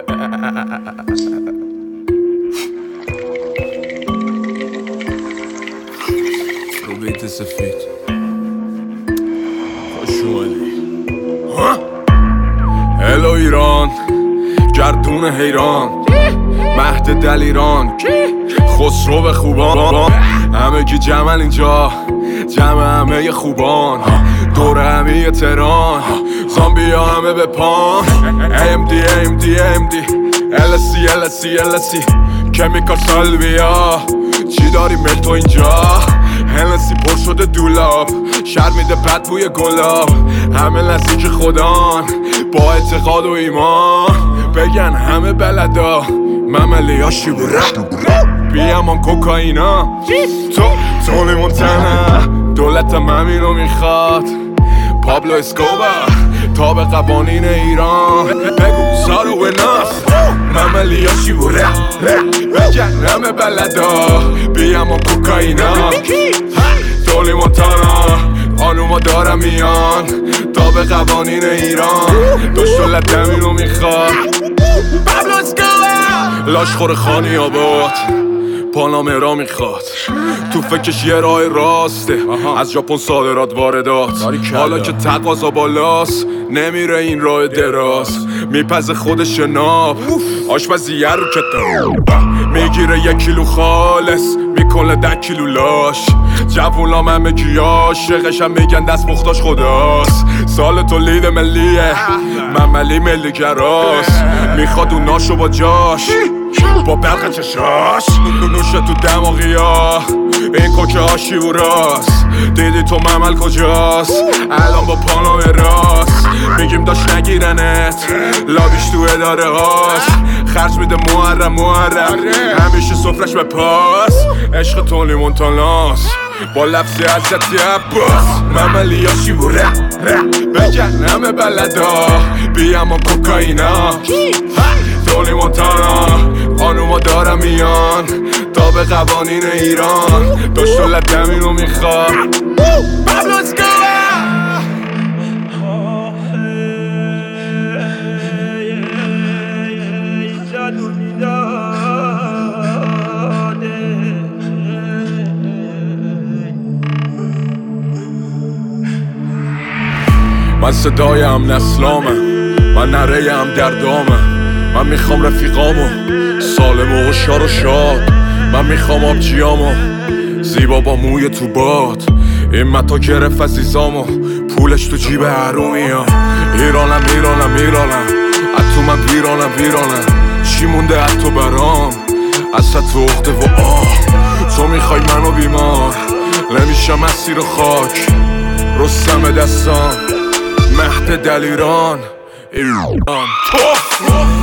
رو بیت سفید خوش اومدی. هلو ایران، گردون حیران، مهد دلیران، خسرو خوبان، همه کی جمعن اینجا، جمع همه خوبان، دور همه تهران، زامبی ها همه به پان. AMD LSC کمیکال سالویا، چی داری مل تو اینجا؟ هنسی پر شده دولاب، شر میده بد بوی گلاب، همه نزدیک خدان با اعتقاد و ایمان، بگن همه بلدا مملی ها شیبوره بیامان کوکائینا، تونی مونتانا دولتم همینو میخواد، پابلو اسکوبار تاب قوانین ایران، بگو سارو و ناس مملی ها شیبوره بگن همه بلدا بیامان کوکائینا، تونی مونتانا خانوما دارم میان تا به قوانین ایران، دولت همینو میخواد، پابلو اسکوبار لاشخور خانی آباد پانامرا میخواد، تو فکرش یه راه راسته، از ژاپن صادرات واردات، حالا که تقاضا بالاست نمیره این راه دراز، میپزه خودش ناب آشپزیه رو کتاب، میگیره 1 کیلو خالص میکنه 10 کیلو لاش، جوونام همه کی عاشقش هم میگن دست مختاش خداست، سال تولید ملیه مملی ملی گراست، میخواد اون ناشو با جاش با برق چشاش، نوشه تو دماغی ها این کوکه ها شیوراست، دیدی تو ممل کجاست الان با پانام راست، میگیم داشت نگیرنت لابیش تو اداره هاست، خرج میده محرم همیشه سفرش به پاس، عشق تونی مونتاناست با لفظی حضرتی عباس، مملی ها شیوره بگن همه بلدا بیامان کوکائینا، تونی مونتانا خانوما دارم میان تا به قوانین ایران، دولت همینو میخواد، پابلو اسکوبار من صدایم نسلامه، من نره‌ام دردامه، من میخوام رفیقامو سالم و هوشیار و شاد، من میخوام آبجیامو زیبا با موی تو باد، این متا گرفت عزیزامو پولش تو جیب حرومیا، ایرانم از تو من ویرانم، چی مونده از تو برام از تو اخته و تو میخوای منو بیمار نمیشم اسیر خاک، رستم دستان مهد دلیران ایران